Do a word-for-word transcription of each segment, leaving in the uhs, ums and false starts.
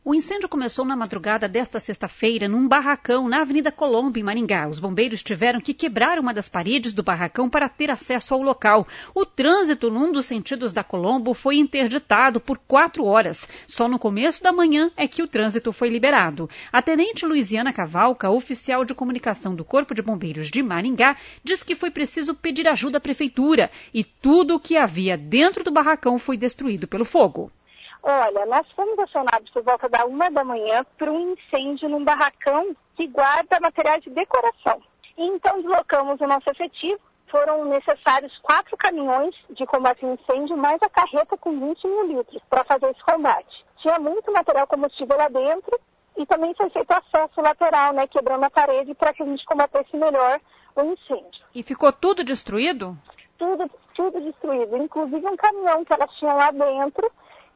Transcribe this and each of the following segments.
O incêndio começou na madrugada desta sexta-feira num barracão na Avenida Colombo, em Maringá. Os bombeiros tiveram que quebrar uma das paredes do barracão para ter acesso ao local. O trânsito num dos sentidos da Colombo foi interditado por quatro horas. Só no começo da manhã é que o trânsito foi liberado. A tenente Luiziana Cavalca, oficial de comunicação do Corpo de Bombeiros de Maringá, diz que foi preciso pedir ajuda à prefeitura e tudo o que havia dentro do barracão foi destruído pelo fogo. Olha, nós fomos acionados por volta da uma da manhã para um incêndio num barracão que guarda materiais de decoração. E então deslocamos o nosso efetivo. Foram necessários quatro caminhões de combate a incêndio, mais a carreta com vinte mil litros para fazer esse combate. Tinha muito material combustível lá dentro e também foi feito acesso lateral, né, quebrando a parede para que a gente combatesse melhor o incêndio. E ficou tudo destruído? Tudo, tudo destruído, inclusive um caminhão que elas tinham lá dentro.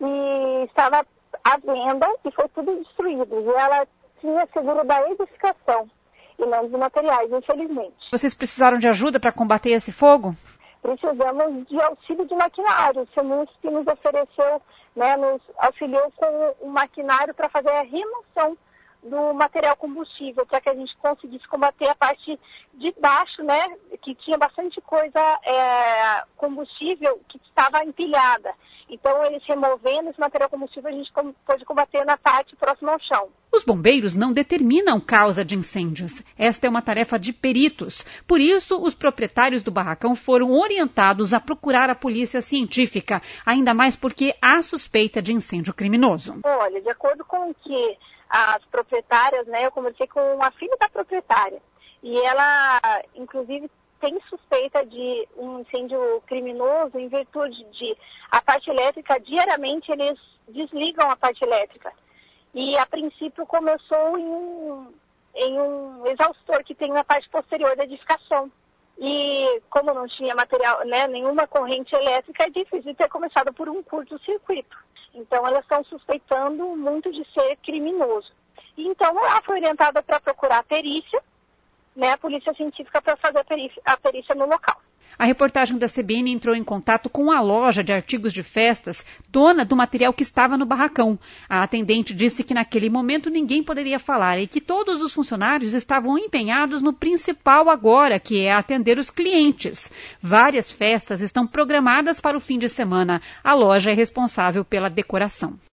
E estava à venda e foi tudo destruído. E ela tinha seguro da edificação e não dos materiais, infelizmente. Vocês precisaram de ajuda para combater esse fogo? Precisamos de auxílio de maquinário. O SEMUSP nos ofereceu, né, nos auxiliou com o maquinário para fazer a remoção do material combustível, para que a gente conseguisse combater a parte de baixo, né, que tinha bastante coisa é, combustível que estava empilhada. Então, eles removendo esse material combustível, a gente pôde combater na parte próxima ao chão. Os bombeiros não determinam causa de incêndios. Esta é uma tarefa de peritos. Por isso, os proprietários do barracão foram orientados a procurar a polícia científica, ainda mais porque há suspeita de incêndio criminoso. Olha, de acordo com o que as proprietárias, né, eu conversei com a filha da proprietária, e ela, inclusive, tem suspeita de um incêndio criminoso em virtude de a parte elétrica, diariamente eles desligam a parte elétrica. E a princípio começou em um, em um exaustor que tem na parte posterior da edificação. E como não tinha material, né, nenhuma corrente elétrica, é difícil ter começado por um curto-circuito. Então elas estão suspeitando muito de ser criminoso. E então ela foi orientada para procurar a perícia, né, a polícia científica, para fazer a perícia, a perícia no local. A reportagem da C B N entrou em contato com a loja de artigos de festas, dona do material que estava no barracão. A atendente disse que naquele momento ninguém poderia falar e que todos os funcionários estavam empenhados no principal agora, que é atender os clientes. Várias festas estão programadas para o fim de semana. A loja é responsável pela decoração.